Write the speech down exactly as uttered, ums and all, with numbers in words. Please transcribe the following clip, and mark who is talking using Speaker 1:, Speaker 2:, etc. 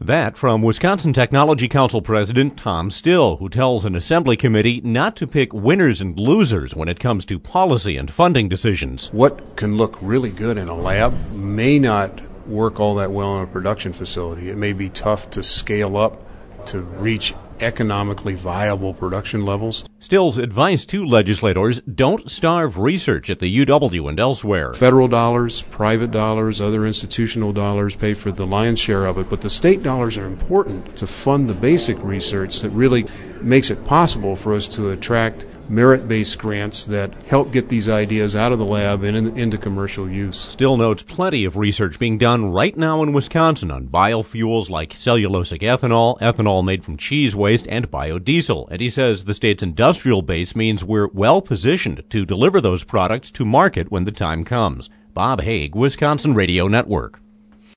Speaker 1: That from Wisconsin Technology Council President Tom Still, who tells an assembly committee not to pick winners and losers when it comes to policy and funding decisions.
Speaker 2: What can look really good in a lab may not work all that well in a production facility. It may be tough to scale up to reach economically viable production levels.
Speaker 1: Still's advice to legislators: don't starve research at the U W and elsewhere.
Speaker 2: Federal dollars, private dollars, other institutional dollars pay for the lion's share of it, but the state dollars are important to fund the basic research that really makes it possible for us to attract merit-based grants that help get these ideas out of the lab and in, into commercial use.
Speaker 1: Still notes plenty of research being done right now in Wisconsin on biofuels like cellulosic ethanol, ethanol made from cheese waste, and biodiesel. And he says the state's industrial base means we're well-positioned to deliver those products to market when the time comes. Bob Haig, Wisconsin Radio Network.